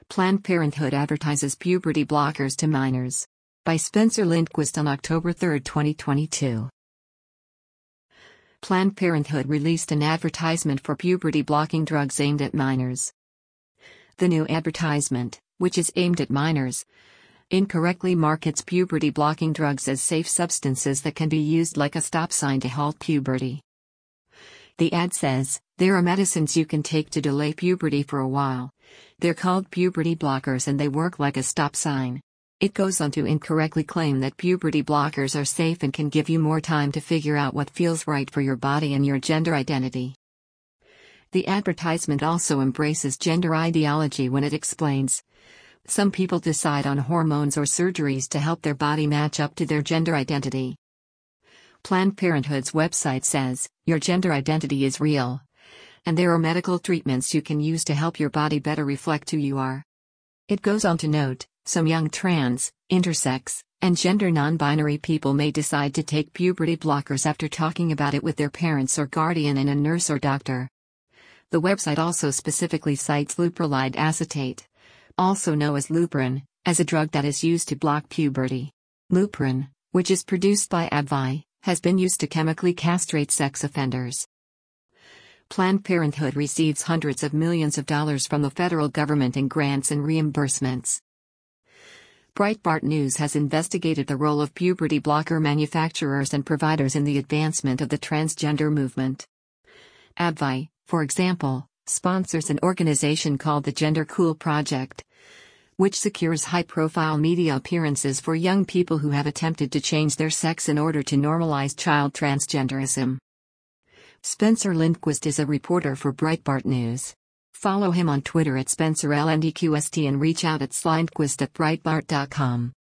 Planned Parenthood advertises puberty blockers to minors. By Spencer Lindquist on October 3, 2022. Planned Parenthood released an advertisement for puberty-blocking drugs aimed at minors. The new advertisement, which is aimed at minors, incorrectly markets puberty-blocking drugs as safe substances that can be used like a stop sign to halt puberty. The ad says, "There are medicines you can take to delay puberty for a while. They're called puberty blockers and they work like a stop sign." It goes on to incorrectly claim that puberty blockers are safe and can give you more time to figure out what feels right for your body and your gender identity. The advertisement also embraces gender ideology when it explains, "Some people decide on hormones or surgeries to help their body match up to their gender identity." Planned Parenthood's website says, "Your gender identity is real. And there are medical treatments you can use to help your body better reflect who you are." It goes on to note, some young trans, intersex, and gender non-binary people may decide to take puberty blockers after talking about it with their parents or guardian and a nurse or doctor. The website also specifically cites leuprolide acetate, also known as Lupron, as a drug that is used to block puberty. Lupron, which is produced by AbbVie, has been used to chemically castrate sex offenders. Planned Parenthood receives hundreds of millions of dollars from the federal government in grants and reimbursements. Breitbart News has investigated the role of puberty blocker manufacturers and providers in the advancement of the transgender movement. AbbVie, for example, sponsors an organization called the Gender Cool Project, which secures high-profile media appearances for young people who have attempted to change their sex in order to normalize child transgenderism. Spencer Lindquist is a reporter for Breitbart News. Follow him on Twitter at SpencerLNDQST and reach out at slindquist@breitbart.com.